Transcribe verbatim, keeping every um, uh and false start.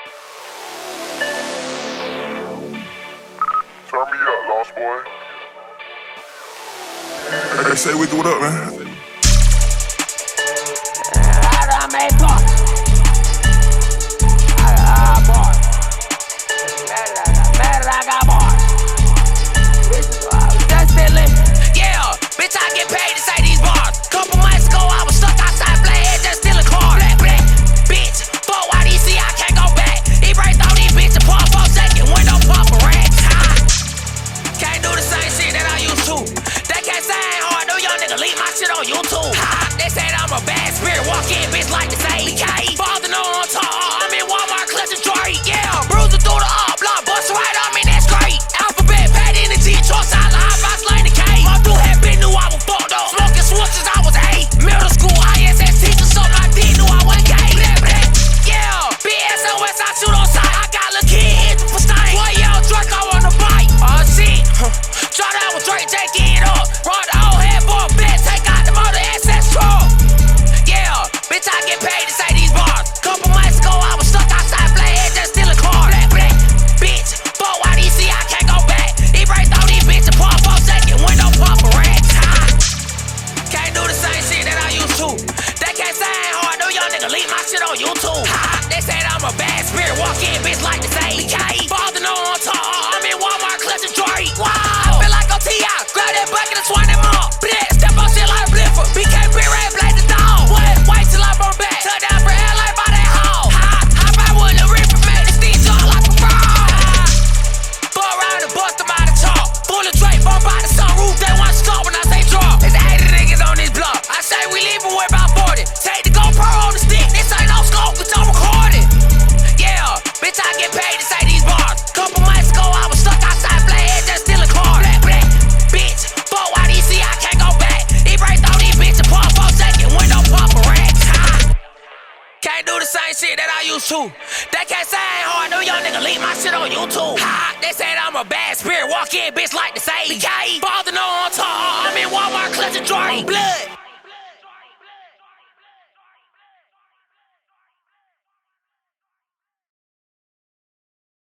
Turn me up, Lost Boy. Hey, say we do what up, man. I made bars. I got bars. Mad that I got, mad that I got bars. Bitch, I was just stealing. Yeah, bitch, I get paid to say these bars. Couple months ago, I was stuck outside playing, just stealing cars. Black, black, bitch, fuck Y D C, I can't go back. He break all these bitches, pump for a second, window pump for racks. Can't do the same shit that I used to. They can't say I ain't hard, no young nigga leave my shit on YouTube. They say that I'm a bad spirit, walk in, bitch, like to say B K. Father no on top, I'm in Walmart, clutching Drake. Yeah, bruising through the up, block, bust right on me, that's great. Alphabet, pad in the G, trucks out, live, I slain the K. My dude had been, knew I was fucked up. Smoking switches, I was eight. Middle school, I S S teacher, something I did, knew I wasn't gay. Blah, blah. Yeah, B S O S, I shoot on sight. I got little kid, hit for stain. Boy, y'all Draco on the bike. Oh, shit. Shot out with Drake, J, get up. Run the old head for a bet, take out the motor S S truck. Yeah, bitch, I get paid to say these bars. Couple months ago, I was stuck outside playing, just stealing cars. Black, black, bitch, fuck Y D C, I can't go back. He break all these bitches, pump for a second, window pump for racks. Can't do the same shit that I used to. They can't say I ain't hard, no young nigga leave my shit on YouTube. They say that I'm a bad spirit, walk in, bitch, like to say B K. Father no on top, I'm in Walmart, clutching Drake. Wow, I feel like I'm T I grab that bucket and swing them up. Blitz, step on shit like Bliffer, B K, big red, blade the dog. What? Wait till I burn back, touch down for L A by that hole. Hop out with the ripper, make the steam jump like a frog. Fuck around and bust them out of chalk. Full of Drake, bump out the sunroof, they want to stop when I say drop. There's eighty niggas on this block, I say we leaving with about forty. Take the GoPro on the stick, this ain't no scope, cause I'm recording. Yeah, bitch, I get paid to say these bars. Couple months ago, I was stuck outside playing, just stealing cars. Black, black, bitch, fuck Y D C, I can't go back. He break all these bitches, pump for a second, window pump for racks. Can't do the same shit that I used to. They can't say I ain't hard, no young nigga leave my shit on YouTube. They say that I'm a bad spirit, walk in, bitch, like to say B K. Father no on top, I'm in Walmart, clutching Drake. Blood.